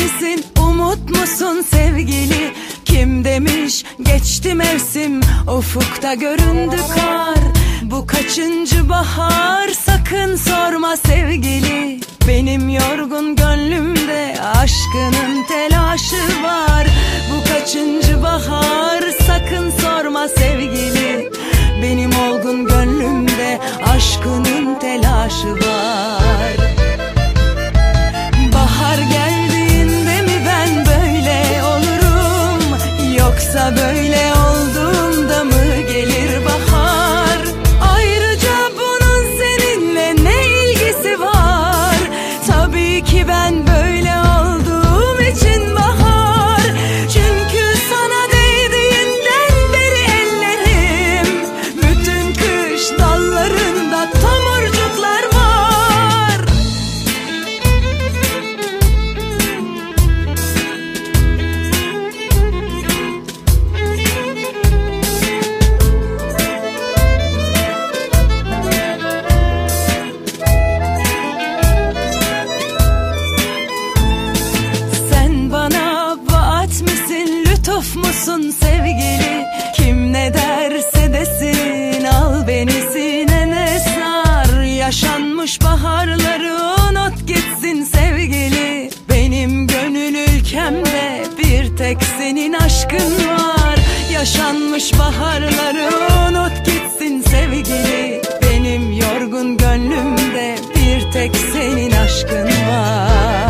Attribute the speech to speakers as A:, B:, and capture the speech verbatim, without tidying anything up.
A: misin, umut musun sevgili? Kim demiş geçti mevsim, ufukta göründü kar. Bu kaçıncı bahar, sakın sorma sevgili. Benim yorgun gönlümde aşkının telaşı var. Bu kaçıncı bahar, sakın sorma sevgili. Benim olgun gönlümde aşkının telaşı var. Bahar geldiğinde mi ben böyle olurum, yoksa böyle olduğumda mı gelir bahar? Ayrıca bunun seninle ne ilgisi var? Tabii ki ben böyle olduğum için bahar. Çünkü sana değdiğinden beri ellerim, bütün kış dallarında tomurcuklar var. Sen bana vaat misin, lütuf musun sevgili? Kim ne derse desin, al beni sinene sar. Yaşanmış baharları unut gitsin sevgili. Benim gönül ülkemde bir tek senin aşkın var. Yaşanmış baharları unut gitsin sevgili. Benim yorgun gönlümde bir tek senin aşkın var.